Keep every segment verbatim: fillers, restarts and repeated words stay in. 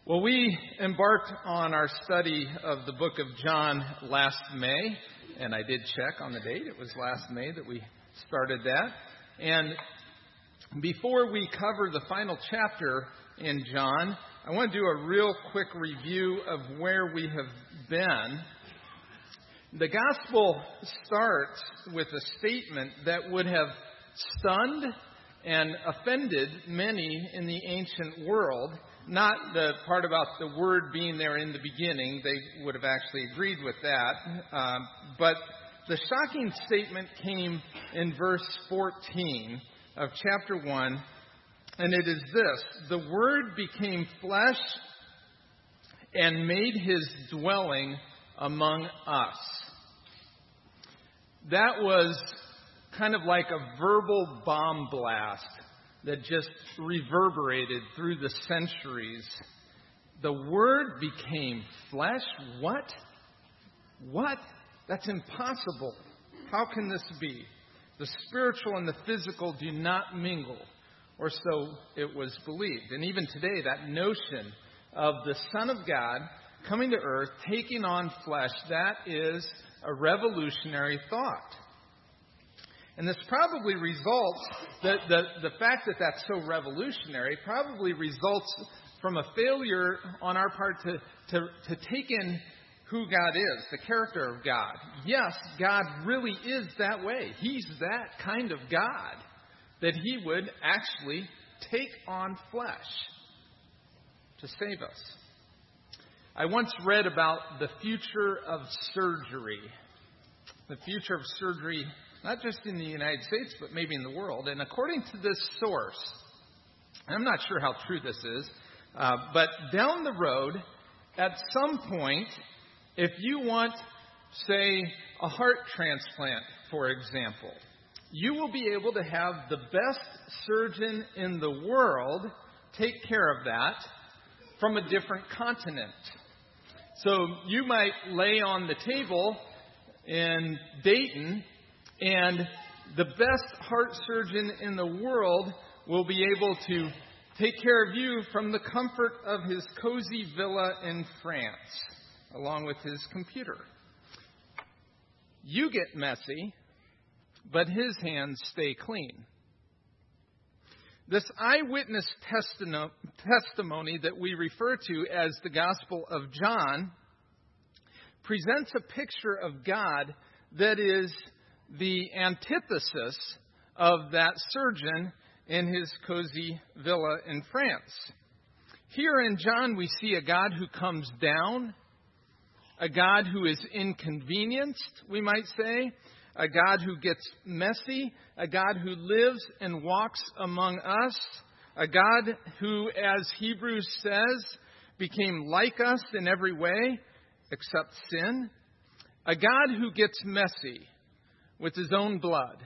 Well, we embarked on our study of the book of John last May, and I did check on the date. It was last May that we started that. And before we cover the final chapter in John, I want to do a real quick review of where we have been. The gospel starts with a statement that would have stunned and offended many in the ancient world. Not the part about the word being there in the beginning. They would have actually agreed with that. Um, but the shocking statement came in verse fourteen of chapter one. And it is this: the Word became flesh and made his dwelling among us. That was kind of like a verbal bomb blast that just reverberated through the centuries. The Word became flesh? What? What? That's impossible. How can this be? The spiritual and the physical do not mingle, or so it was believed. And even today, that notion of the Son of God coming to earth, taking on flesh, that is a revolutionary thought. And this probably results, the, the, the fact that that's so revolutionary probably results from a failure on our part to, to, to take in who God is, the character of God. Yes, God really is that way. He's that kind of God, that He would actually take on flesh to save us. I once read about the future of surgery. The future of surgery, not just in the United States, but maybe in the world. And according to this source, I'm not sure how true this is, uh, but down the road, at some point, if you want, say, a heart transplant, for example, you will be able to have the best surgeon in the world take care of that from a different continent. So you might lay on the table in Dayton, and the best heart surgeon in the world will be able to take care of you from the comfort of his cozy villa in France, along with his computer. You get messy, but his hands stay clean. This eyewitness testimony that we refer to as the Gospel of John presents a picture of God that is the antithesis of that surgeon in his cozy villa in France. Here in John, we see a God who comes down, a God who is inconvenienced, we might say, a God who gets messy, a God who lives and walks among us, a God who, as Hebrews says, became like us in every way except sin, a God who gets messy with his own blood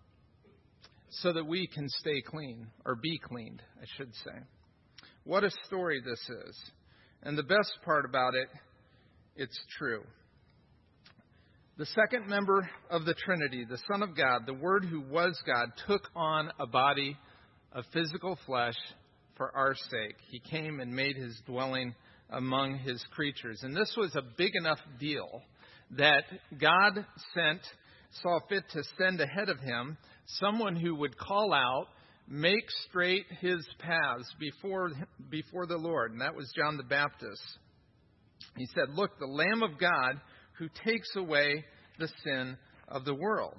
so that we can stay clean, or be cleaned, I should say. What a story this is. And the best part about it, it's true. The second member of the Trinity, the Son of God, the Word who was God, took on a body of physical flesh for our sake. He came and made his dwelling among his creatures. And this was a big enough deal that God sent, saw fit to send ahead of him someone who would call out, make straight his paths before, before the Lord. And that was John the Baptist. He said, "Look, the Lamb of God who takes away the sin of the world."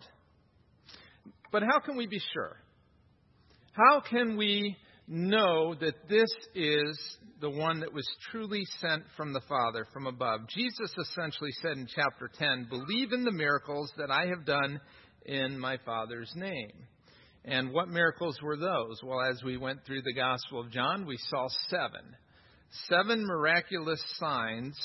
But how can we be sure? How can we know that this is the one that was truly sent from the Father, from above? Jesus essentially said in chapter ten, "Believe in the miracles that I have done in my Father's name." And what miracles were those? Well, as we went through the Gospel of John, we saw seven. Seven miraculous signs.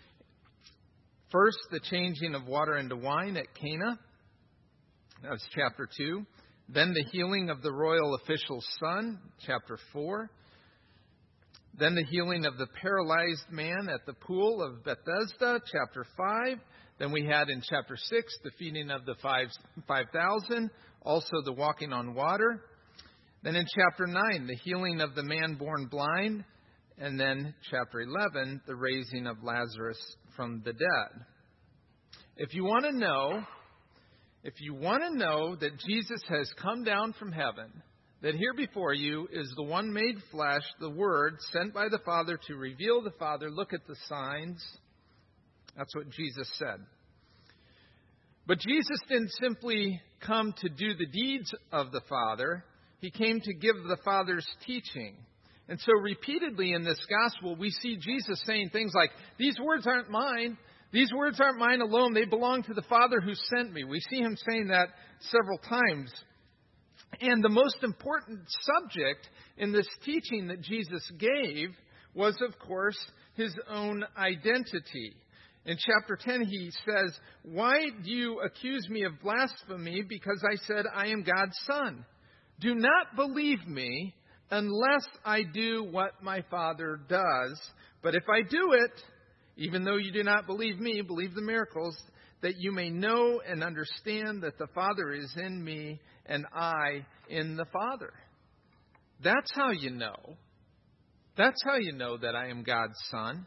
First, the changing of water into wine at Cana. That was chapter two. Then the healing of the royal official's son, chapter four. Then the healing of the paralyzed man at the pool of Bethesda, chapter five. Then we had in chapter six the feeding of the five thousand, also the walking on water. Then in chapter nine, the healing of the man born blind And then chapter eleven, the raising of Lazarus from the dead. If you want to know, if you want to know that Jesus has come down from heaven, that here before you is the one made flesh, the Word sent by the Father to reveal the Father, look at the signs. That's what Jesus said. But Jesus didn't simply come to do the deeds of the Father. He came to give the Father's teaching. And so repeatedly in this gospel, we see Jesus saying things like, these words aren't mine. These words aren't mine alone. They belong to the Father who sent me. We see him saying that several times. And the most important subject in this teaching that Jesus gave was, of course, his own identity. In chapter ten, he says, why do you accuse me of blasphemy because I said I am God's son? Do not believe me unless I do what my Father does. But if I do it, even though you do not believe me, believe the miracles, that you may know and understand that the Father is in me and I in the Father. That's how you know. That's how you know that I am God's son.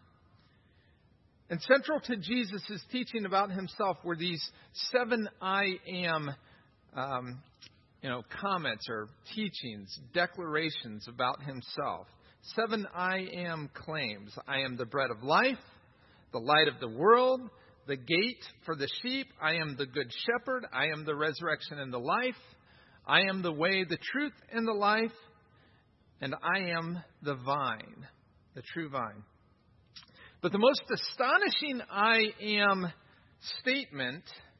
And central to Jesus' teaching about himself were these seven I am um, you know, comments or teachings, declarations about himself. Seven I am claims. I am the bread of life, the light of the world, the gate for the sheep. I am the good shepherd. I am the resurrection and the life. I am the way, the truth, and the life. And I am the vine, the true vine. But the most astonishing I am statement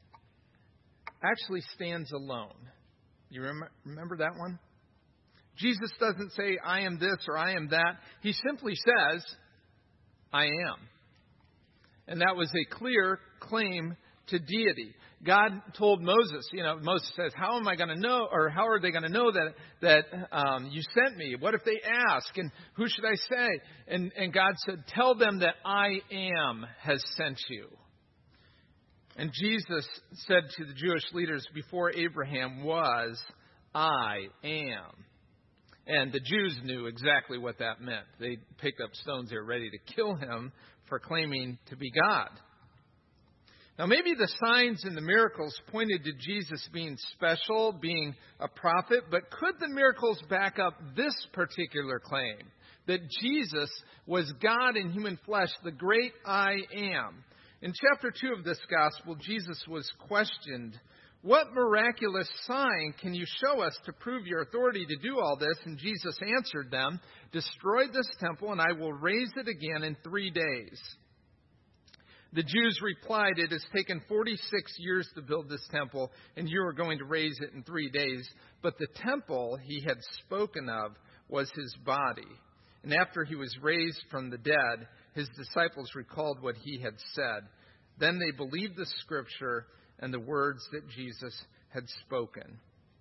actually stands alone. You rem- remember that one? Jesus doesn't say, I am this or I am that. He simply says, I am. And that was a clear claim to deity. God told Moses, you know, Moses says, how am I going to know, or how are they going to know that that um, you sent me? What if they ask? And who should I say? And, and God said, tell them that I am has sent you. And Jesus said to the Jewish leaders before Abraham was, I am. And the Jews knew exactly what that meant. They picked up stones. They were ready to kill him for claiming to be God. Now, maybe the signs and the miracles pointed to Jesus being special, being a prophet, but could the miracles back up this particular claim, that Jesus was God in human flesh, the great I am? In chapter two of this gospel, Jesus was questioned, what miraculous sign can you show us to prove your authority to do all this? And Jesus answered them, destroy this temple and I will raise it again in three days. The Jews replied, it has taken forty-six years to build this temple, and you are going to raise it in three days. But the temple he had spoken of was his body. And after he was raised from the dead, his disciples recalled what he had said. Then they believed the scripture and the words that Jesus had spoken.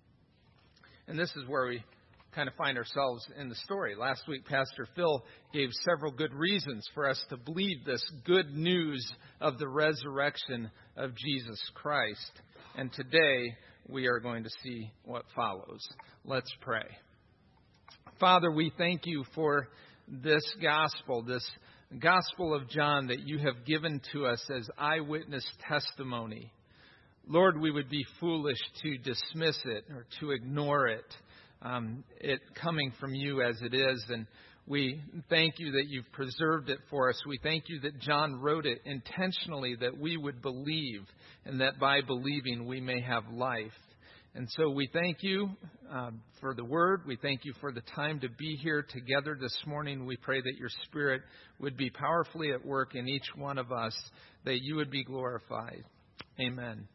And this is where we kind of find ourselves in the story. Last week, Pastor Phil gave several good reasons for us to believe this good news of the resurrection of Jesus Christ. And today, we are going to see what follows. Let's pray. Father, we thank you for this gospel, this Gospel of John that you have given to us as eyewitness testimony. Lord, we would be foolish to dismiss it or to ignore it. Um, it coming from you as it is, and we thank you that you've preserved it for us. We thank you that John wrote it intentionally that we would believe, and that by believing we may have life. And so we thank you uh, for the word. We thank you for the time to be here together this morning. We pray that your Spirit would be powerfully at work in each one of us, that you would be glorified. Amen.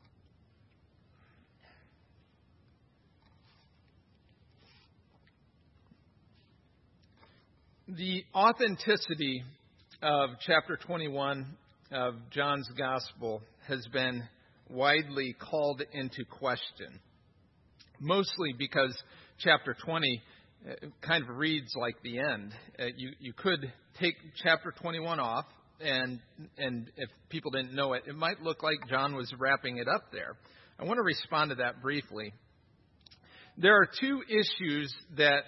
The authenticity of chapter twenty-one of John's Gospel has been widely called into question, mostly because chapter twenty kind of reads like the end. Uh, you, you could take chapter twenty-one off, and and if people didn't know it, it might look like John was wrapping it up there. I want to respond to that briefly. There are two issues that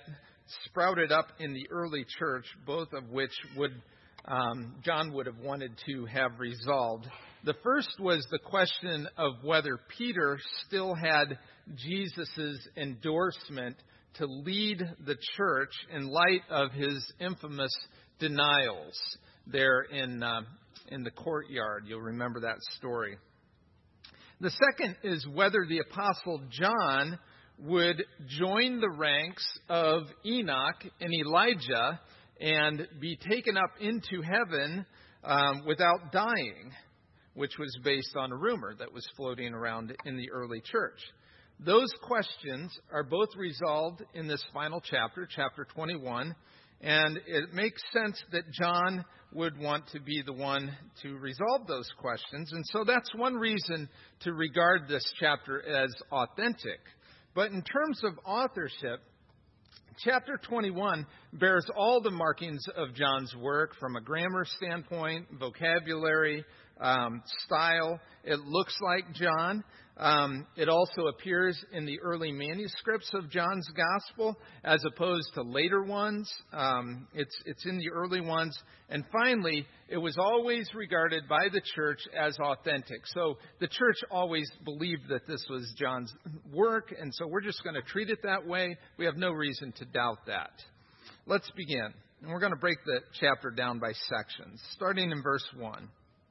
sprouted up in the early church, both of which would um, John would have wanted to have resolved. The first was the question of whether Peter still had Jesus' endorsement to lead the church in light of his infamous denials there in uh, in the courtyard. You'll remember that story. The second is whether the Apostle John would join the ranks of Enoch and Elijah and be taken up into heaven um, without dying, which was based on a rumor that was floating around in the early church. Those questions are both resolved in this final chapter, chapter twenty-one, and it makes sense that John would want to be the one to resolve those questions. And so that's one reason to regard this chapter as authentic. But in terms of authorship, chapter twenty-one bears all the markings of John's work from a grammar standpoint, vocabulary, um, style. It looks like John. Um, it also appears in the early manuscripts of John's gospel as opposed to later ones. Um, it's, it's in the early ones. And finally, it was always regarded by the church as authentic. So the church always believed that this was John's work, and so we're just going to treat it that way. We have no reason to doubt that. Let's begin. And we're going to break the chapter down by sections, starting in verse one.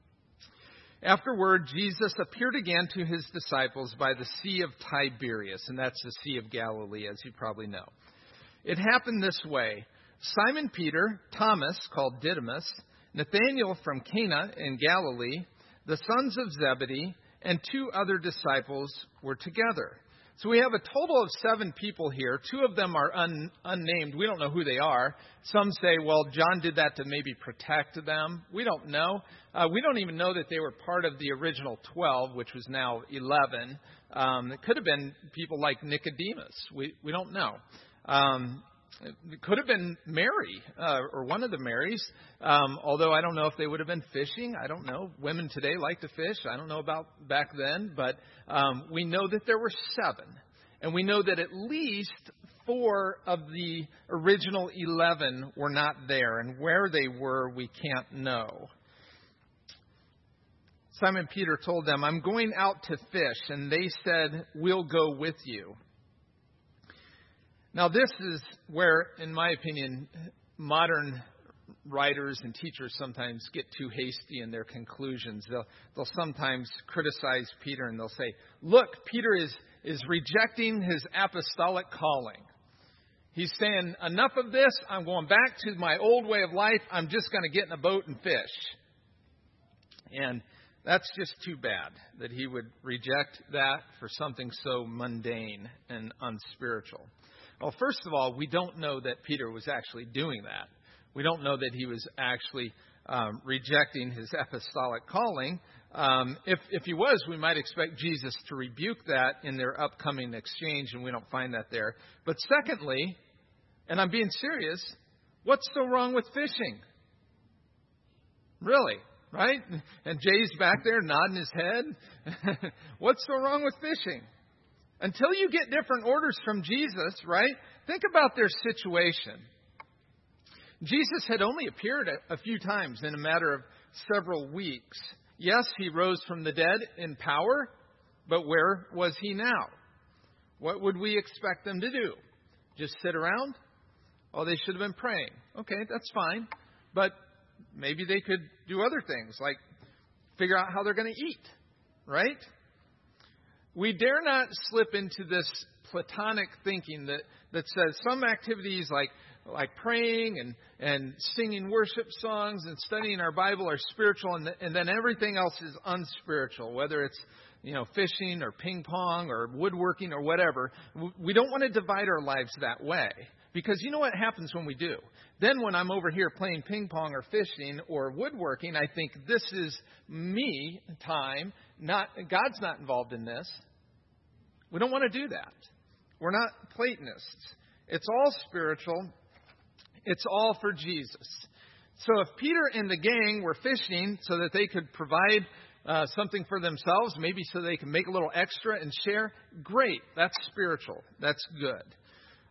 Afterward, Jesus appeared again to his disciples by the Sea of Tiberias, and that's the Sea of Galilee, as you probably know. It happened this way. Simon Peter, Thomas, called Didymus, Nathanael from Cana in Galilee, the sons of Zebedee, and two other disciples were together. So we have a total of seven people here. Two of them are un, unnamed. We don't know who they are. Some say, well, John did that to maybe protect them. We don't know. Uh, we don't even know that they were part of the original twelve, which was now eleven. Um, it could have been people like Nicodemus. We, we don't know. Um, It could have been Mary uh, or one of the Marys, um, although I don't know if they would have been fishing. I don't know. Women today like to fish. I don't know about back then, but um, we know that there were seven. And we know that at least four of the original eleven were not there. And where they were, we can't know. Simon Peter told them, "I'm going out to fish." And they said, "We'll go with you." Now, this is where, in my opinion, modern writers and teachers sometimes get too hasty in their conclusions. They'll, they'll sometimes criticize Peter and they'll say, look, Peter is, is rejecting his apostolic calling. He's saying, enough of this. I'm going back to my old way of life. I'm just going to get in a boat and fish. And that's just too bad that he would reject that for something so mundane and unspiritual. Well, first of all, we don't know that Peter was actually doing that. We don't know that he was actually um, rejecting his apostolic calling. Um, if, if he was, we might expect Jesus to rebuke that in their upcoming exchange, and we don't find that there. But secondly, and I'm being serious, what's so wrong with fishing? Really, right? And Jay's back there nodding his head. What's so wrong with fishing? Until you get different orders from Jesus, right? Think about their situation. Jesus had only appeared a, a few times in a matter of several weeks. Yes, he rose from the dead in power, but where was he now? What would we expect them to do? Just sit around? Oh, they should have been praying. Okay, that's fine. But maybe they could do other things, like figure out how they're going to eat, right? We dare not slip into this Platonic thinking that, that says some activities like like praying and, and singing worship songs and studying our Bible are spiritual, and, the, and then everything else is unspiritual, whether it's you know fishing or ping pong or woodworking or whatever. We don't want to divide our lives that way, because you know what happens when we do? Then when I'm over here playing ping pong or fishing or woodworking, I think this is me time. Not God's not involved in this. We don't want to do that. We're not Platonists. It's all spiritual. It's all for Jesus. So if Peter and the gang were fishing so that they could provide uh, something for themselves, maybe so they can make a little extra and share, great. That's spiritual. That's good.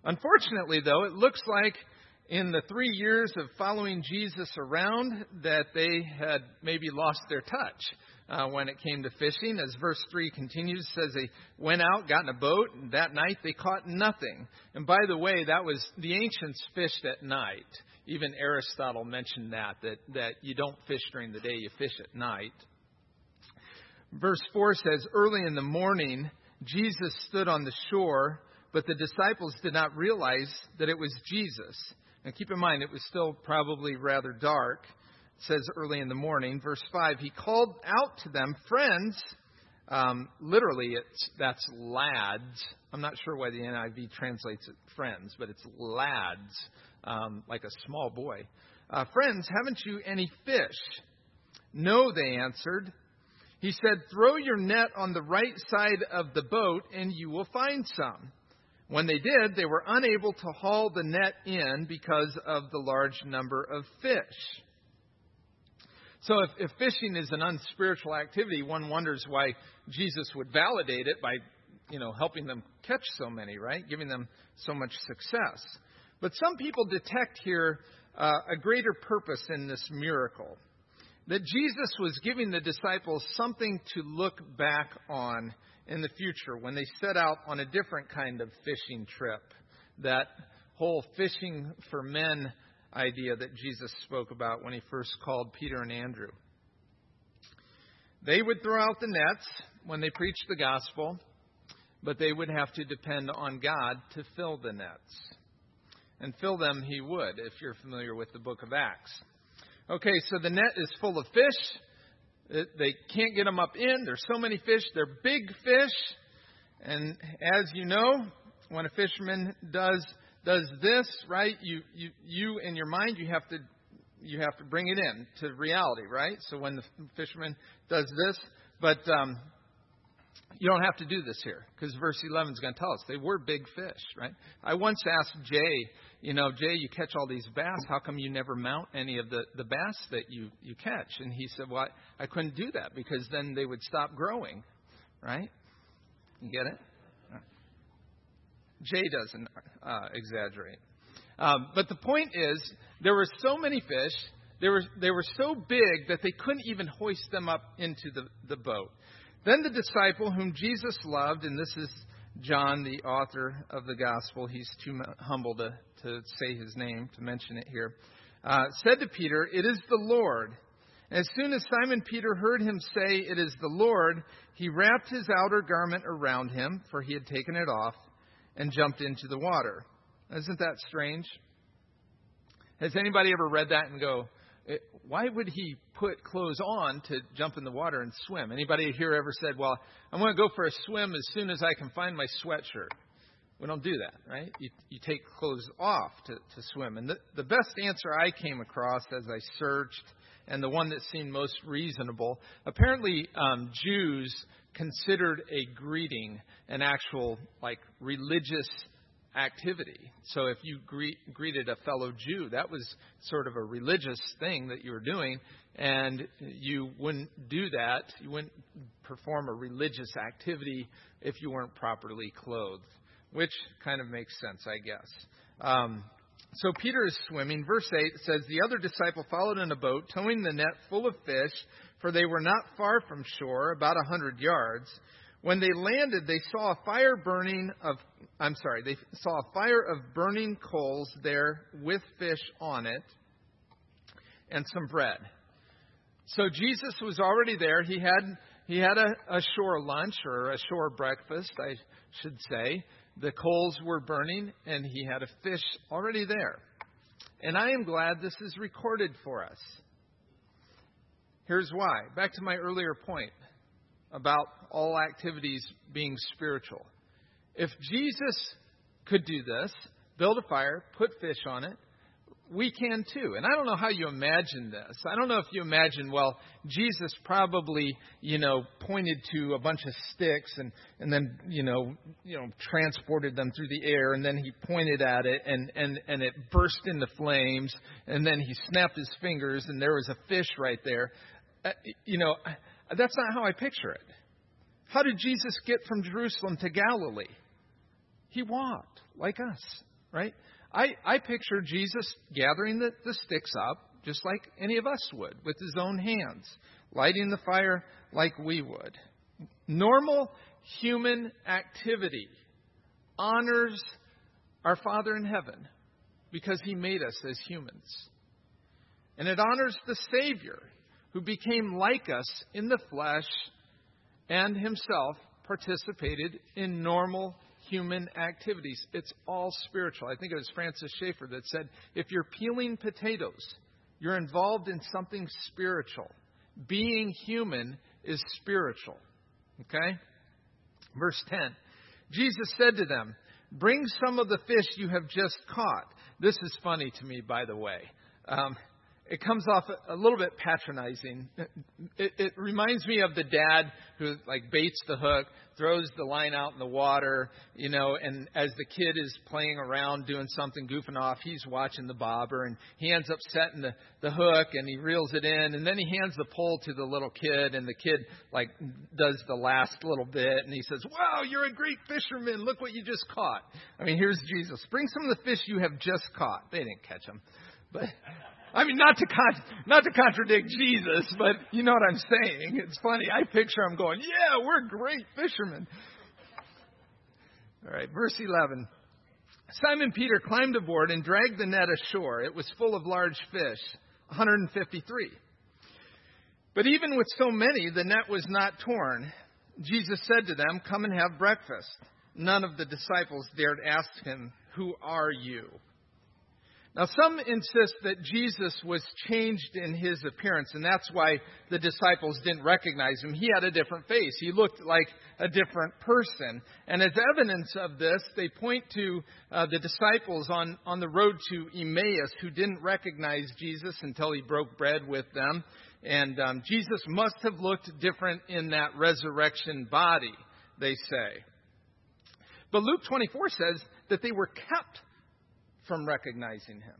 Unfortunately, though, it looks like in the three years of following Jesus around that they had maybe lost their touch uh, when it came to fishing. As verse three continues, it says they went out, got in a boat, and that night they caught nothing. And by the way, that was the ancients fished at night. Even Aristotle mentioned that, that, that you don't fish during the day, you fish at night. Verse four says, early in the morning, Jesus stood on the shore, but the disciples did not realize that it was Jesus. And keep in mind, it was still probably rather dark. It says early in the morning. Verse five, he called out to them, friends. Um, literally, it's that's lads. I'm not sure why the N I V translates it friends, but it's lads, um, like a small boy. Uh, friends, haven't you any fish? No, they answered. He said, throw your net on the right side of the boat and you will find some. When they did, they were unable to haul the net in because of the large number of fish. So if, if fishing is an unspiritual activity, one wonders why Jesus would validate it by, you know, helping them catch so many, right? Giving them so much success. But some people detect here uh, a greater purpose in this miracle. That Jesus was giving the disciples something to look back on in the future when they set out on a different kind of fishing trip. That whole fishing for men idea that Jesus spoke about when he first called Peter and Andrew. They would throw out the nets when they preached the gospel, but they would have to depend on God to fill the nets. And fill them he would, if you're familiar with the book of Acts. Okay, so the net is full of fish. They can't get them up in. There's so many fish. They're big fish. And as you know, when a fisherman does does this, right, you, you, you in your mind, you have to you have to bring it in to reality, right? So when the fisherman does this, but um, you don't have to do this here because verse eleven is going to tell us they were big fish, right? I once asked Jay, you know, Jay, you catch all these bass. How come you never mount any of the, the bass that you, you catch? And he said, well, I, I couldn't do that because then they would stop growing, right? You get it? Jay doesn't uh, exaggerate. Um, but the point is, there were so many fish, they were, they were so big that they couldn't even hoist them up into the, the boat. Then the disciple whom Jesus loved, and this is John, the author of the gospel, he's too humble to, to say his name, to mention it here, uh, said to Peter, it is the Lord. And as soon as Simon Peter heard him say, it is the Lord, he wrapped his outer garment around him, for he had taken it off, and jumped into the water. Isn't that strange? Has anybody ever read that and go, why would he put clothes on to jump in the water and swim? Anybody here ever said, well, I'm going to go for a swim as soon as I can find my sweatshirt? We don't do that, right? You, you take clothes off to, to swim. And the, the best answer I came across as I searched, and the one that seemed most reasonable, apparently um, Jews considered a greeting an actual, like, religious activity. So if you greet, greeted a fellow Jew, that was sort of a religious thing that you were doing, and you wouldn't do that. You wouldn't perform a religious activity if you weren't properly clothed, which kind of makes sense, I guess. Um, so Peter is swimming. Verse eight says, the other disciple followed in a boat, towing the net full of fish, for they were not far from shore, about a hundred yards. When they landed, they saw a fire burning of, I'm sorry, they saw a fire of burning coals there with fish on it and some bread. So Jesus was already there. He had he had a, a shore lunch or a shore breakfast, I should say. The coals were burning and he had a fish already there. And I am glad this is recorded for us. Here's why. Back to my earlier point about all activities being spiritual. If Jesus could do this, build a fire, put fish on it, we can too. And I don't know how you imagine this. I don't know if you imagine, well, Jesus probably, you know, pointed to a bunch of sticks and, and then, you know, you know, transported them through the air, and then he pointed at it and, and, and it burst into flames, and then he snapped his fingers and there was a fish right there. Uh, you know, that's not how I picture it. How did Jesus get from Jerusalem to Galilee? He walked like us right? I, I picture Jesus gathering the, the sticks up, just like any of us would, with his own hands, lighting the fire like we would. Normal human activity honors our Father in heaven because he made us as humans. And it honors the Savior who became like us in the flesh and himself participated in normal human activities. It's all spiritual. I think it was Francis Schaeffer that said, if you're peeling potatoes, you're involved in something spiritual. Being human is spiritual. Okay? Verse ten. Jesus said to them, bring some of the fish you have just caught. This is funny to me, by the way. Um, it comes off a, a little bit patronizing. It, it reminds me of the dad who like baits the hook, throws the line out in the water, you know, and as the kid is playing around doing something, goofing off, he's watching the bobber, and he ends up setting the, the hook, and he reels it in, and then he hands the pole to the little kid, and the kid, like, does the last little bit, and he says, wow, you're a great fisherman. Look what you just caught. I mean, here's Jesus. Bring some of the fish you have just caught. They didn't catch them. But, I mean, not to con- not to contradict Jesus, but you know what I'm saying. It's funny. I picture him going, yeah, we're great fishermen. All right, verse eleven. Simon Peter climbed aboard and dragged the net ashore. It was full of large fish, one hundred fifty-three. But even with so many, the net was not torn. Jesus said to them, come and have breakfast. None of the disciples dared ask him, who are you? Now, some insist that Jesus was changed in his appearance, and that's why the disciples didn't recognize him. He had a different face. He looked like a different person. And as evidence of this, they point to uh, the disciples on, on the road to Emmaus who didn't recognize Jesus until he broke bread with them. And um, Jesus must have looked different in that resurrection body, they say. But Luke twenty-four says that they were kept from recognizing him.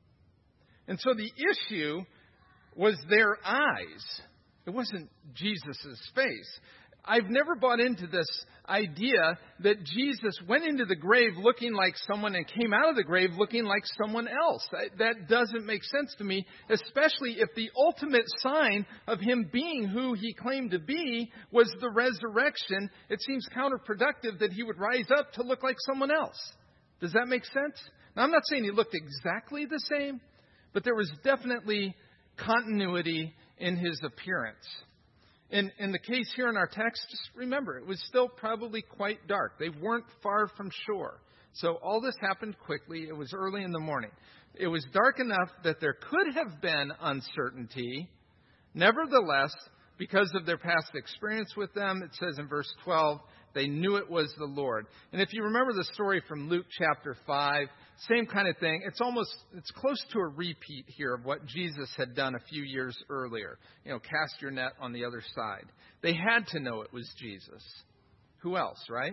And so the issue was their eyes. It wasn't Jesus' face. I've never bought into this idea that Jesus went into the grave looking like someone and came out of the grave looking like someone else. That doesn't make sense to me, especially if the ultimate sign of him being who he claimed to be was the resurrection. It seems counterproductive that he would rise up to look like someone else. Does that make sense? Now, I'm not saying he looked exactly the same, but there was definitely continuity in his appearance. In, in the case here in our text, just remember, it was still probably quite dark. They weren't far from shore. So all this happened quickly. It was early in the morning. It was dark enough that there could have been uncertainty. Nevertheless, because of their past experience with them, it says in verse twelve, they knew it was the Lord. And if you remember the story from Luke chapter five, same kind of thing. It's almost, it's close to a repeat here of what Jesus had done a few years earlier. You know, cast your net on the other side. They had to know it was Jesus. Who else, right?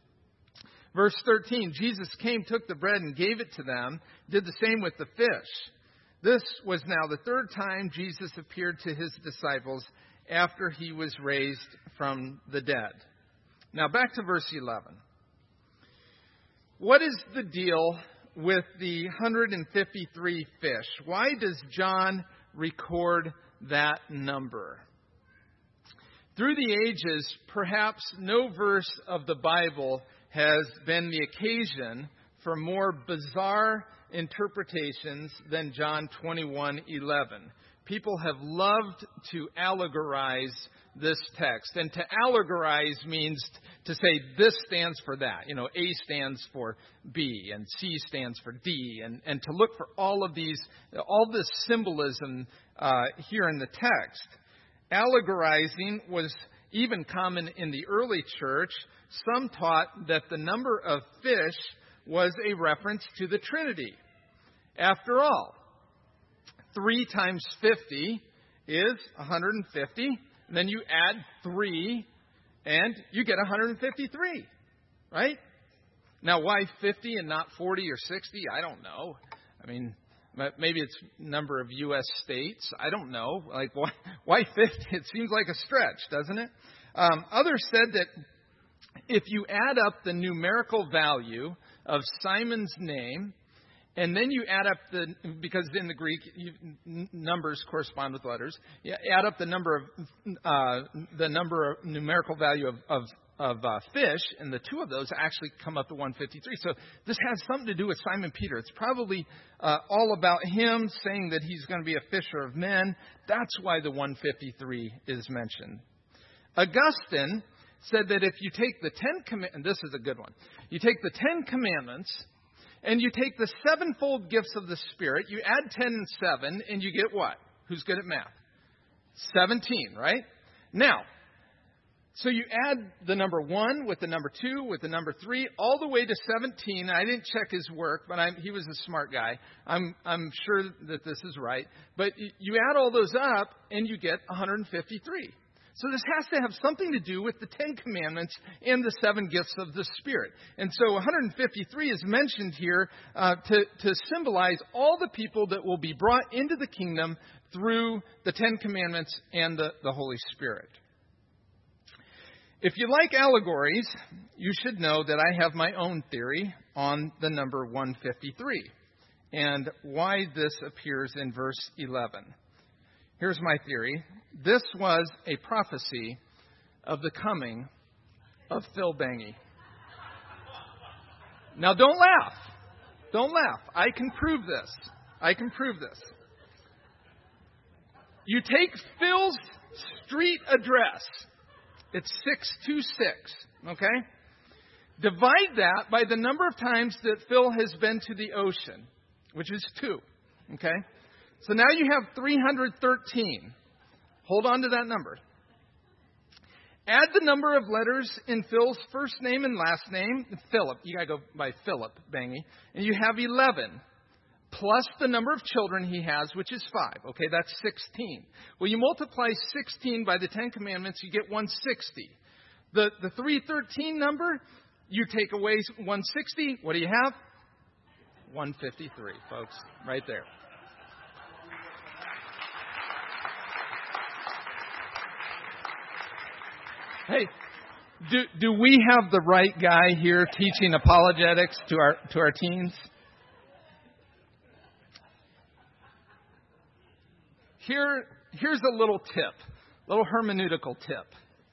Verse thirteen, Jesus came, took the bread and gave it to them, did the same with the fish. This was now the third time Jesus appeared to his disciples after he was raised from the dead. Now back to verse eleven. What is the deal with the one hundred fifty-three fish? Why does John record that number? Through the ages, perhaps no verse of the Bible has been the occasion for more bizarre interpretations than John twenty-one eleven. People have loved to allegorize this text. And to allegorize means to say this stands for that. You know, A stands for B and C stands for D. And, and to look for all of these, all this symbolism uh, here in the text. Allegorizing was even common in the early church. Some taught that the number of fish was a reference to the Trinity. After all, three times fifty is one hundred fifty. And then you add three, and you get one hundred fifty-three, right? Now, why fifty and not forty or sixty? I don't know. I mean, maybe it's number of U S states. I don't know. Like, why, why fifty? It seems like a stretch, doesn't it? Um, others said that if you add up the numerical value of Simon's name, and then you add up the, because in the Greek, you, n- numbers correspond with letters. You add up the number of, uh, the number of numerical value of, of, of uh, fish, and the two of those actually come up to one hundred fifty-three. So this has something to do with Simon Peter. It's probably uh, all about him saying that he's going to be a fisher of men. That's why the one hundred fifty-three is mentioned. Augustine said that if you take the Ten Commandments, and this is a good one, you take the Ten Commandments, and you take the sevenfold gifts of the Spirit, you add ten and seven, and you get what? Who's good at math? seventeen, right? Now, so you add the number one with the number two with the number three all the way to seventeen. I didn't check his work, but I'm, he was a smart guy. I'm, I'm sure that this is right. But you add all those up, and you get one hundred fifty-three. So this has to have something to do with the Ten Commandments and the seven gifts of the Spirit. And so one hundred fifty-three is mentioned here uh, to, to symbolize all the people that will be brought into the kingdom through the Ten Commandments and the, the Holy Spirit. If you like allegories, you should know that I have my own theory on the number one hundred fifty-three and why this appears in verse eleven. Here's my theory. This was a prophecy of the coming of Phil Bangy. Now, don't laugh. Don't laugh. I can prove this. I can prove this. You take Phil's street address. It's six two six, okay? Divide that by the number of times that Phil has been to the ocean, which is two, okay? So now you have three hundred thirteen. Hold on to that number. Add the number of letters in Phil's first name and last name, Philip. You got to go by Philip Bangy. And you have eleven. Plus the number of children he has, which is five. Okay, that's sixteen. Well, you multiply sixteen by the Ten Commandments, you get one hundred sixty. The, the three hundred thirteen number, you take away one hundred sixty. What do you have? one hundred fifty-three, folks. Right there. Hey, do do we have the right guy here teaching apologetics to our to our teens? Here, here's a little tip, little hermeneutical tip.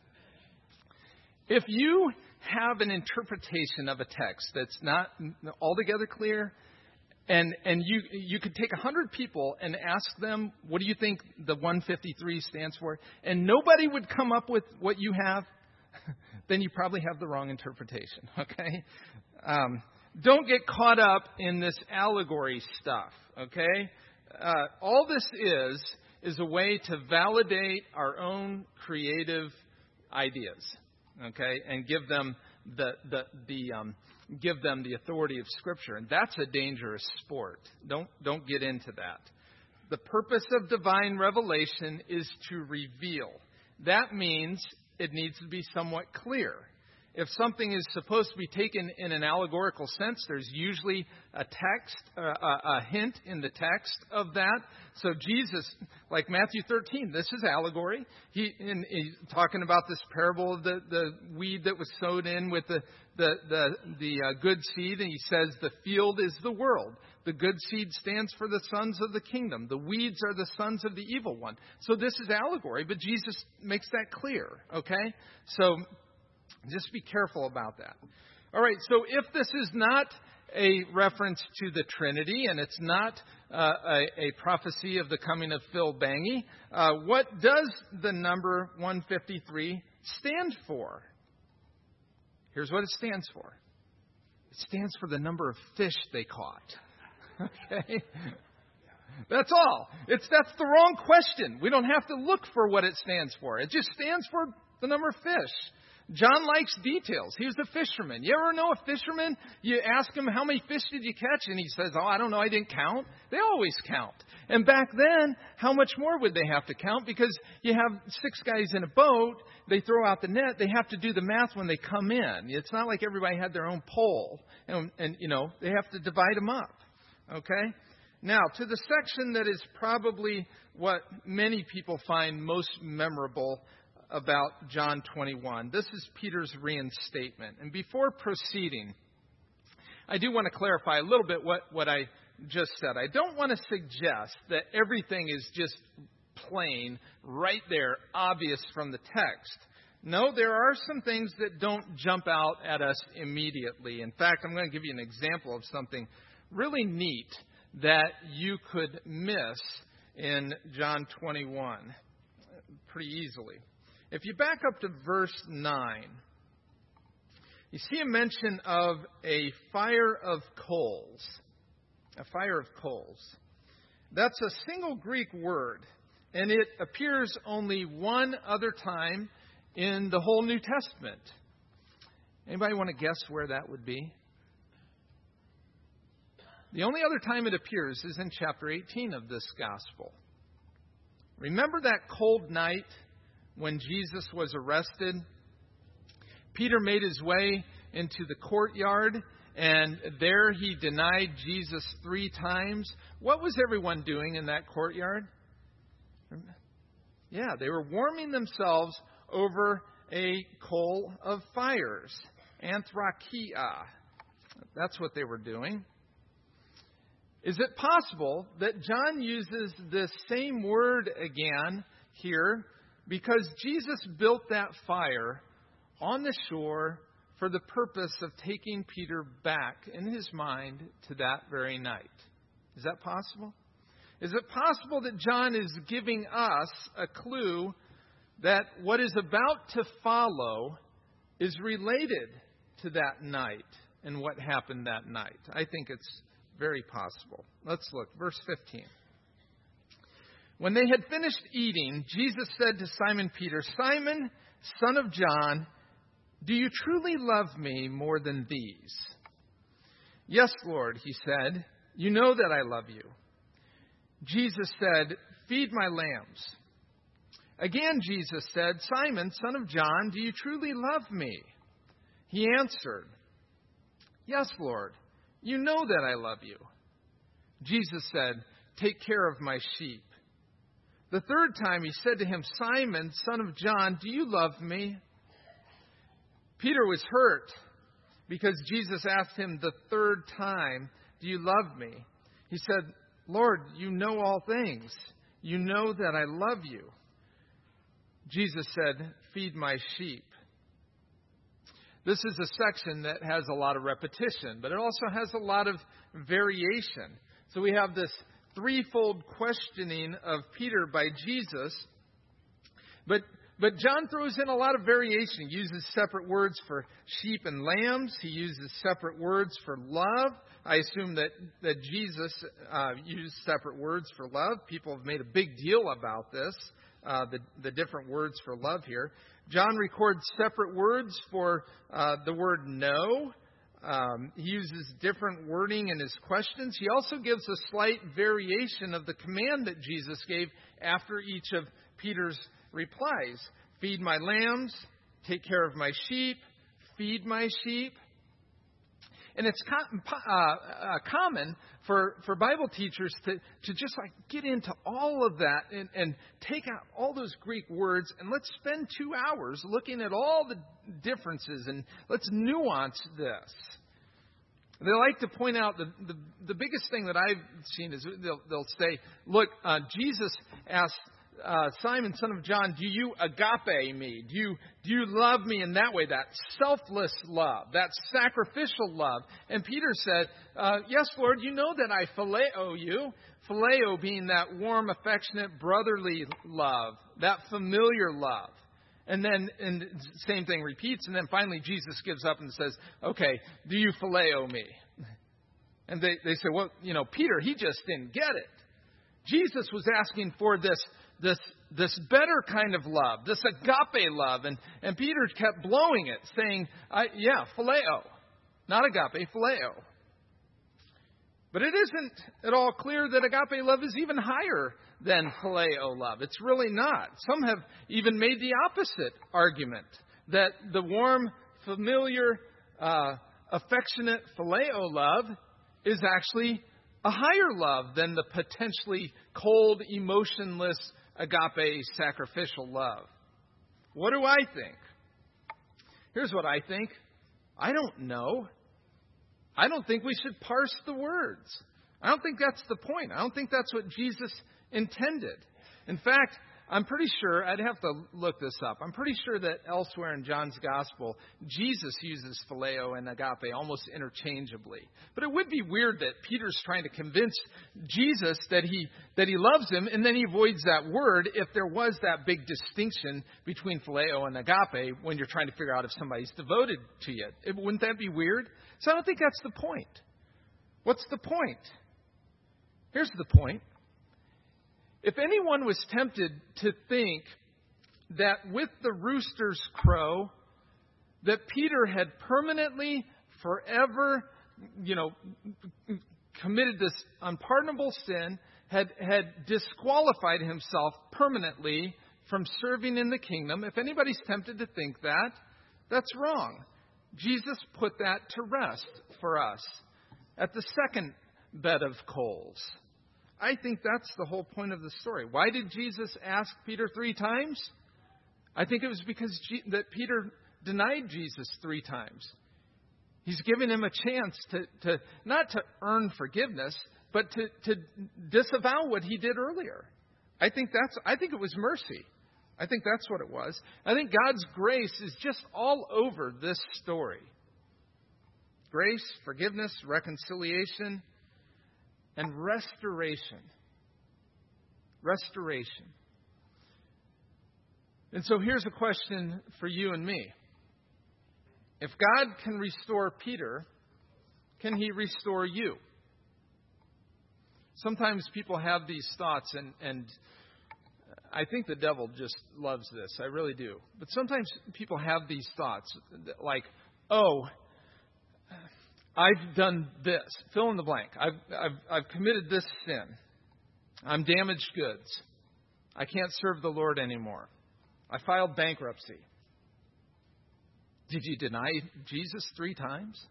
If you have an interpretation of a text that's not altogether clear, and and you you could take a hundred people and ask them, what do you think the one hundred fifty-three stands for? And nobody would come up with what you have, then you probably have the wrong interpretation, okay? Um, don't get caught up in this allegory stuff, okay? Uh, all this is, is a way to validate our own creative ideas, okay? And give them the, the, the, um, give them the authority of Scripture. And that's a dangerous sport. Don't, don't get into that. The purpose of divine revelation is to reveal. That means it needs to be somewhat clear. If something is supposed to be taken in an allegorical sense, there's usually a text, uh, a, a hint in the text of that. So Jesus, like Matthew thirteen, this is allegory. He, in, he's talking about this parable of the, the weed that was sowed in with the the the, the uh, good seed, and he says the field is the world. The good seed stands for the sons of the kingdom. The weeds are the sons of the evil one. So this is allegory, but Jesus makes that clear. Okay, so. Just be careful about that. All right, so if this is not a reference to the Trinity and it's not uh, a, a prophecy of the coming of Phil Bangy, uh, what does the number one hundred fifty-three stand for? Here's what it stands for. It stands for the number of fish they caught. Okay? That's all. It's that's the wrong question. We don't have to look for what it stands for. It just stands for the number of fish. John likes details. He was a fisherman. You ever know a fisherman? You ask him, how many fish did you catch? And he says, oh, I don't know. I didn't count. They always count. And back then, how much more would they have to count? Because you have six guys in a boat. They throw out the net. They have to do the math when they come in. It's not like everybody had their own pole. And, and you know, they have to divide them up. Okay? Now, to the section that is probably what many people find most memorable about John twenty-one. This is Peter's reinstatement. And before proceeding, I do want to clarify a little bit what, what I just said. I don't want to suggest that everything is just plain, right there, obvious from the text. No, there are some things that don't jump out at us immediately. In fact, I'm going to give you an example of something really neat that you could miss in John twenty-one pretty easily. If you back up to verse nine, you see a mention of a fire of coals. A fire of coals. That's a single Greek word, and it appears only one other time in the whole New Testament. Anybody want to guess where that would be? The only other time it appears is in chapter eighteen of this gospel. Remember that cold night when Jesus was arrested? Peter made his way into the courtyard, and there he denied Jesus three times. What was everyone doing in that courtyard? Yeah, they were warming themselves over a coal of fires. Anthrakia. That's what they were doing. Is it possible that John uses this same word again here because Jesus built that fire on the shore for the purpose of taking Peter back in his mind to that very night? Is that possible? Is it possible that John is giving us a clue that what is about to follow is related to that night and what happened that night? I think it's very possible. Let's look. Verse fifteen. When they had finished eating, Jesus said to Simon Peter, "Simon, son of John, do you truly love me more than these?" "Yes, Lord," he said. "You know that I love you." Jesus said, "Feed my lambs." Again, Jesus said, "Simon, son of John, do you truly love me?" He answered, "Yes, Lord, you know that I love you." Jesus said, "Take care of my sheep." The third time he said to him, "Simon, son of John, do you love me?" Peter was hurt because Jesus asked him the third time, "Do you love me?" He said, "Lord, you know all things. You know that I love you." Jesus said, "Feed my sheep." This is a section that has a lot of repetition, but it also has a lot of variation. So we have this threefold questioning of Peter by Jesus, but But John throws in a lot of variation. He uses separate words for sheep and lambs. He uses separate words for love. I assume that, that Jesus uh, used separate words for love. People have made a big deal about this, uh, the, the different words for love here. John records separate words for uh, the word no. Um, he uses different wording in his questions. He also gives a slight variation of the command that Jesus gave after each of Peter's replies. Feed my lambs, take care of my sheep, feed my sheep. And it's com- uh, uh, common for, for Bible teachers to, to just like get into all of that and, and take out all those Greek words and let's spend two hours looking at all the differences and let's nuance this. They like to point out the, the, the biggest thing that I've seen is they'll, they'll say, look, uh, Jesus asked Uh, Simon, son of John, do you agape me? Do you, do you love me in that way? That selfless love, that sacrificial love. And Peter said, uh, yes, Lord, you know that I phileo you. Phileo being that warm, affectionate, brotherly love, that familiar love. And then, and same thing repeats. And then finally Jesus gives up and says, okay, do you phileo me? And they, they say, well, you know, Peter, he just didn't get it. Jesus was asking for this This this better kind of love, this agape love. And, and Peter kept blowing it, saying, I, yeah, phileo. Not agape, phileo. But it isn't at all clear that agape love is even higher than phileo love. It's really not. Some have even made the opposite argument, that the warm, familiar, uh, affectionate phileo love is actually a higher love than the potentially cold, emotionless, agape sacrificial love. What do I think? Here's what I think. I don't know. I don't think we should parse the words. I don't think that's the point. I don't think that's what Jesus intended. In fact, I'm pretty sure, I'd have to look this up, I'm pretty sure that elsewhere in John's Gospel, Jesus uses phileo and agape almost interchangeably. But it would be weird that Peter's trying to convince Jesus that he that he loves him, and then he avoids that word if there was that big distinction between phileo and agape when you're trying to figure out if somebody's devoted to you. It, wouldn't that be weird? So I don't think that's the point. What's the point? Here's the point. If anyone was tempted to think that with the rooster's crow, that Peter had permanently, forever, you know, committed this unpardonable sin, had, had disqualified himself permanently from serving in the kingdom, if anybody's tempted to think that, that's wrong. Jesus put that to rest for us at the second bed of coals. I think that's the whole point of the story. Why did Jesus ask Peter three times? I think it was because G- that Peter denied Jesus three times. He's giving him a chance to, to not to earn forgiveness, but to, to disavow what he did earlier. I think that's. I think it was mercy. I think that's what it was. I think God's grace is just all over this story. Grace, forgiveness, reconciliation, and restoration. Restoration. And so here's a question for you and me. If God can restore Peter, can he restore you? Sometimes people have these thoughts, and, and I think the devil just loves this. I really do. But sometimes people have these thoughts like, oh, I've done this. Fill in the blank. I've, I've, I've committed this sin. I'm damaged goods. I can't serve the Lord anymore. I filed bankruptcy. Did you deny Jesus three times?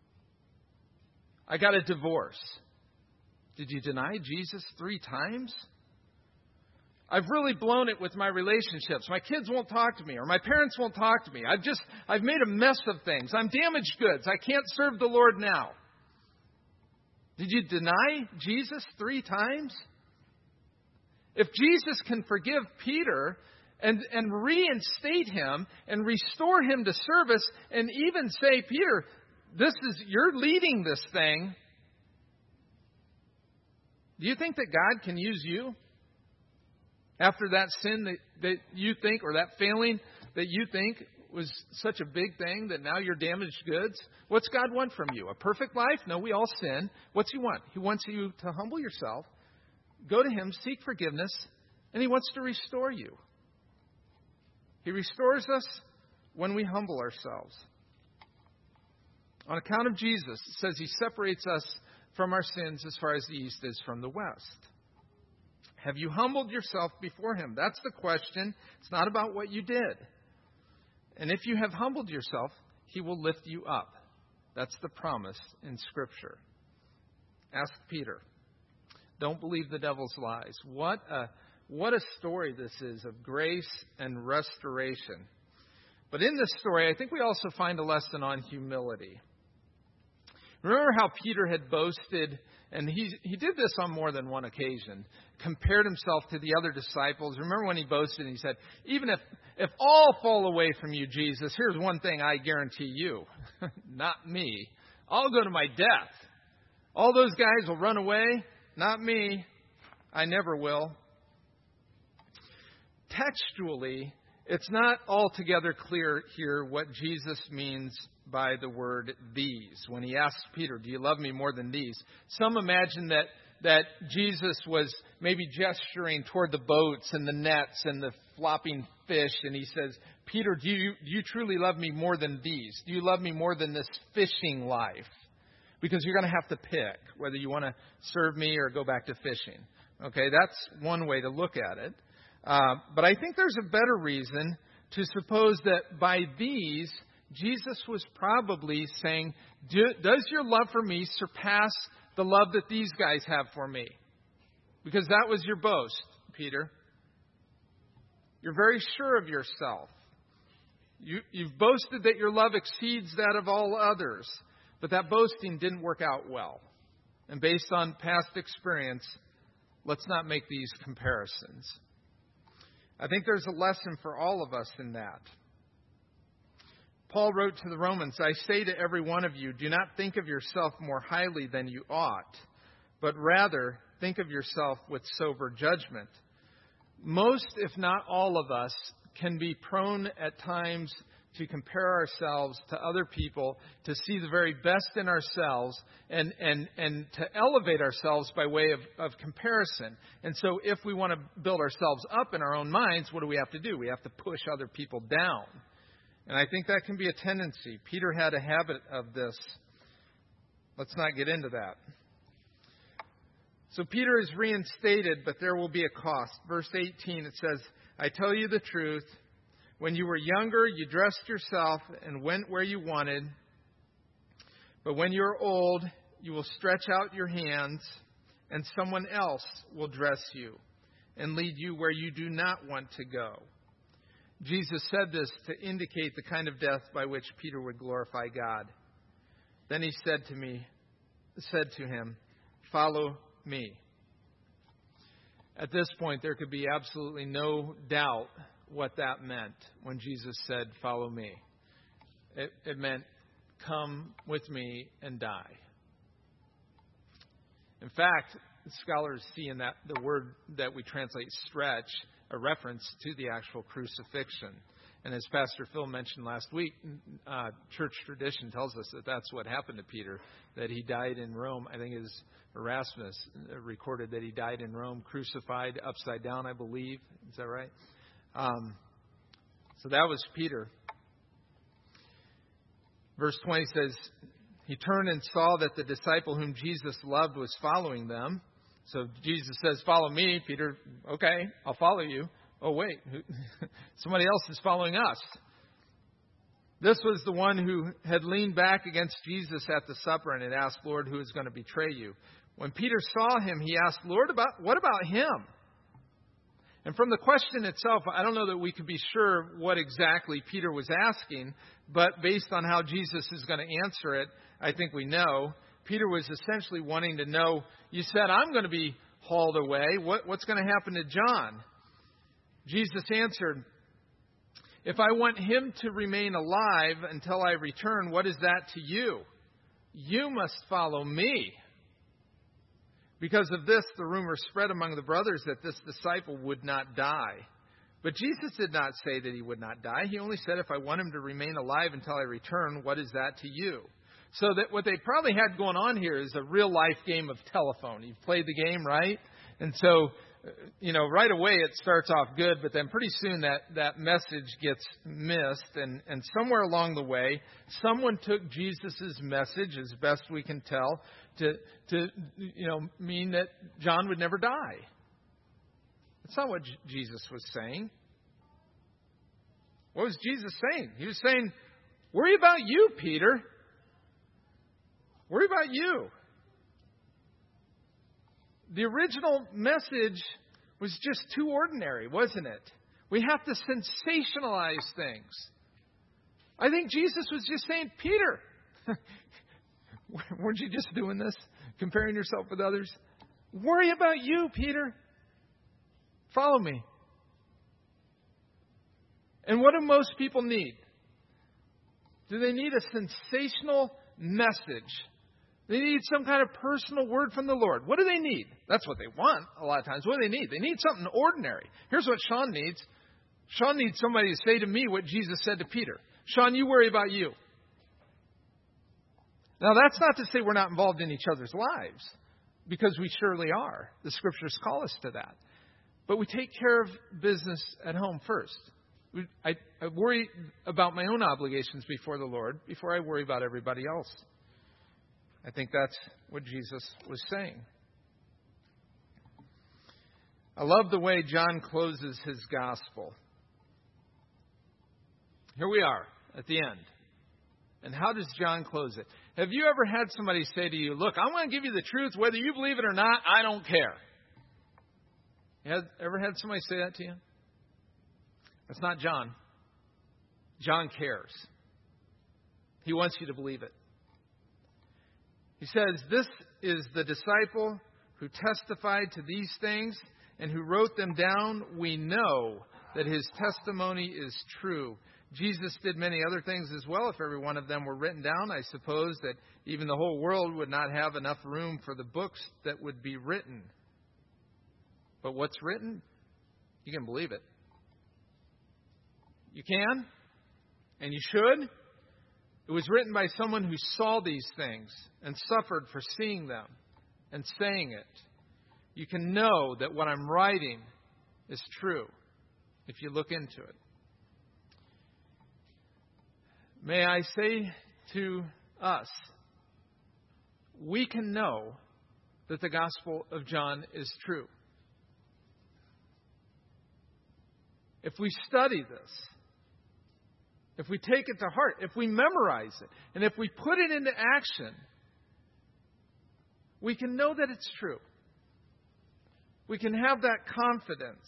I got a divorce. Did you deny Jesus three times? I've really blown it with my relationships. My kids won't talk to me, or my parents won't talk to me. I've just, I've made a mess of things. I'm damaged goods. I can't serve the Lord now. Did you deny Jesus three times? If Jesus can forgive Peter and, and reinstate him and restore him to service and even say, Peter, this is, you're leading this thing. Do you think that God can use you? After that sin that, that you think, or that failing that you think was such a big thing that now you're damaged goods, what's God want from you? A perfect life? No, we all sin. What's He want? He wants you to humble yourself, go to Him, seek forgiveness, and He wants to restore you. He restores us when we humble ourselves. On account of Jesus, it says He separates us from our sins as far as the east is from the west. Have you humbled yourself before Him? That's the question. It's not about what you did. And if you have humbled yourself, He will lift you up. That's the promise in Scripture. Ask Peter. Don't believe the devil's lies. What a, what a story this is of grace and restoration. But in this story, I think we also find a lesson on humility. Remember how Peter had boasted, and he he did this on more than one occasion, compared himself to the other disciples. Remember when he boasted and he said, even if, if all fall away from you, Jesus, here's one thing I guarantee you. Not me. I'll go to my death. All those guys will run away. Not me. I never will. Textually, it's not altogether clear here what Jesus means by the word these. When He asks Peter, do you love me more than these? Some imagine that, that Jesus was maybe gesturing toward the boats and the nets and the flopping fish. And He says, Peter, do you, do you truly love me more than these? Do you love me more than this fishing life? Because you're going to have to pick whether you want to serve me or go back to fishing. Okay, that's one way to look at it. Uh, but I think there's a better reason to suppose that by these, Jesus was probably saying, does your love for me surpass the love that these guys have for me? Because that was your boast, Peter. You're very sure of yourself. You, you've boasted that your love exceeds that of all others. But that boasting didn't work out well. And based on past experience, let's not make these comparisons. I think there's a lesson for all of us in that. Paul wrote to the Romans, I say to every one of you, do not think of yourself more highly than you ought, but rather think of yourself with sober judgment. Most, if not all of us, can be prone at times to compare ourselves to other people, to see the very best in ourselves, and, and, and to elevate ourselves by way of, of comparison. And so if we want to build ourselves up in our own minds, what do we have to do? We have to push other people down. And I think that can be a tendency. Peter had a habit of this. Let's not get into that. So Peter is reinstated, but there will be a cost. Verse eighteen, it says, I tell you the truth. When you were younger, you dressed yourself and went where you wanted. But when you are old, you will stretch out your hands, and someone else will dress you and lead you where you do not want to go. Jesus said this to indicate the kind of death by which Peter would glorify God. Then he said to me, said to him, follow me. At this point, there could be absolutely no doubt what that meant when Jesus said, follow me. It, it meant, come with me and die. In fact, scholars see in that the word that we translate stretch a reference to the actual crucifixion. And as Pastor Phil mentioned last week, uh, church tradition tells us that that's what happened to Peter, that he died in Rome. I think it was Erasmus recorded that he died in Rome, crucified upside down, I believe. Is that right? Um, so that was Peter. Verse twenty says, he turned and saw that the disciple whom Jesus loved was following them. So Jesus says, follow me. Peter, okay, I'll follow you. Oh, wait, somebody else is following us. This was the one who had leaned back against Jesus at the supper and had asked, Lord, who is going to betray you? When Peter saw him, he asked, Lord, about what about him? And from the question itself, I don't know that we could be sure what exactly Peter was asking, but based on how Jesus is going to answer it, I think we know. Peter was essentially wanting to know, you said I'm going to be hauled away. What, what's going to happen to John? Jesus answered, if I want him to remain alive until I return, what is that to you? You must follow me. Because of this, the rumor spread among the brothers that this disciple would not die. But Jesus did not say that he would not die. He only said, if I want him to remain alive until I return, what is that to you? So that what they probably had going on here is a real life game of telephone. You've played the game, right? And so, you know, right away it starts off good, but then pretty soon that, that message gets missed. And, and somewhere along the way, someone took Jesus' message, as best we can tell, to, to, you know, mean that John would never die. That's not what J- Jesus was saying. What was Jesus saying? He was saying, worry about you, Peter. Worry about you. The original message was just too ordinary, wasn't it? We have to sensationalize things. I think Jesus was just saying, Peter, weren't you just doing this? Comparing yourself with others? Worry about you, Peter. Follow me. And what do most people need? Do they need a sensational message? They need some kind of personal word from the Lord. What do they need? That's what they want a lot of times. What do they need? They need something ordinary. Here's what Sean needs. Sean needs somebody to say to me what Jesus said to Peter. Sean, you worry about you. Now, that's not to say we're not involved in each other's lives, because we surely are. The Scriptures call us to that. But we take care of business at home first. I, I worry about my own obligations before the Lord before I worry about everybody else. I think that's what Jesus was saying. I love the way John closes his gospel. Here we are at the end. And how does John close it? Have you ever had somebody say to you, look, I'm going to give you the truth, whether you believe it or not, I don't care. You have ever had somebody say that to you? That's not John. John cares. He wants you to believe it. He says, "This is the disciple who testified to these things and who wrote them down. We know that his testimony is true." Jesus did many other things as well. If every one of them were written down, I suppose that even the whole world would not have enough room for the books that would be written. But what's written, you can believe it. You can, and you should. It was written by someone who saw these things and suffered for seeing them and saying it. You can know that what I'm writing is true if you look into it. May I say to us, we can know that the Gospel of John is true. If we study this, if we take it to heart, if we memorize it, and if we put it into action, we can know that it's true. We can have that confidence.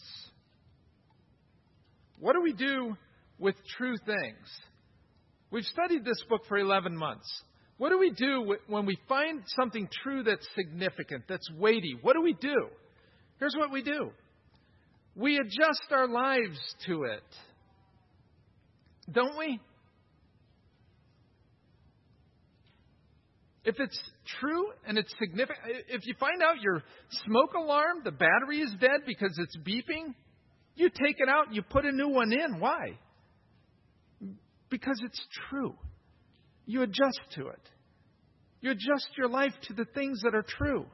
What do we do with true things? We've studied this book for eleven months. What do we do when we find something true that's significant, that's weighty? What do we do? Here's what we do. We adjust our lives to it. Don't we? If it's true and it's significant, if you find out your smoke alarm, the battery is dead because it's beeping, you take it out and you put a new one in. Why? Because it's true. You adjust to it. You adjust your life to the things that are true.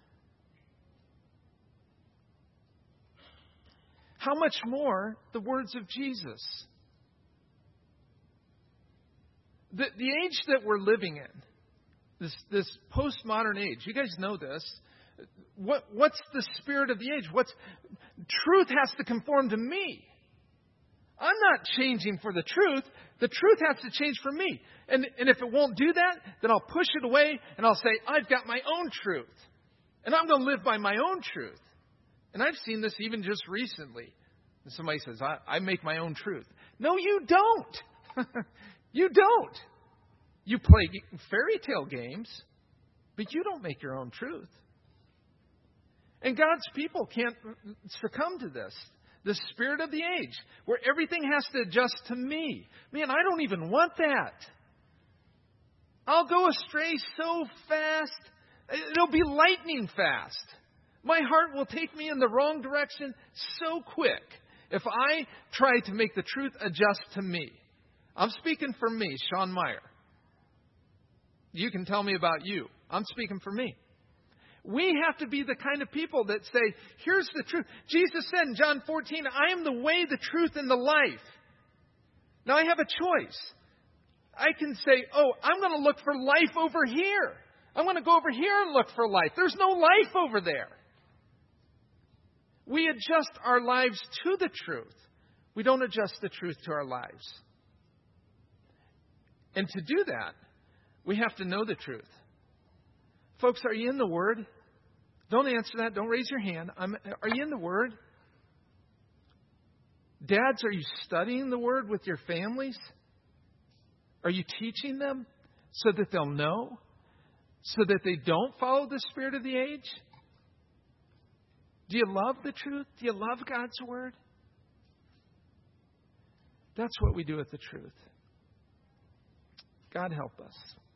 How much more the words of Jesus? The, the age that we're living in, this, this postmodern age, you guys know this. What, what's the spirit of the age? What's truth has to conform to me. I'm not changing for the truth. The truth has to change for me. And, and if it won't do that, then I'll push it away and I'll say, I've got my own truth. And I'm going to live by my own truth. And I've seen this even just recently. And somebody says, I, I make my own truth. No, you don't. You don't. You play fairy tale games, but you don't make your own truth. And God's people can't succumb to this. The spirit of the age, where everything has to adjust to me. Man, I don't even want that. I'll go astray so fast. It'll be lightning fast. My heart will take me in the wrong direction so quick if I try to make the truth adjust to me. I'm speaking for me, Sean Meyer. You can tell me about you. I'm speaking for me. We have to be the kind of people that say, here's the truth. Jesus said in John fourteen, I am the way, the truth, and the life. Now I have a choice. I can say, oh, I'm going to look for life over here. I'm going to go over here and look for life. There's no life over there. We adjust our lives to the truth. We don't adjust the truth to our lives. And to do that, we have to know the truth. Folks, are you in the Word? Don't answer that. Don't raise your hand. I'm, are you in the Word? Dads, are you studying the Word with your families? Are you teaching them so that they'll know? So that they don't follow the spirit of the age? Do you love the truth? Do you love God's Word? That's what we do with the truth. God help us.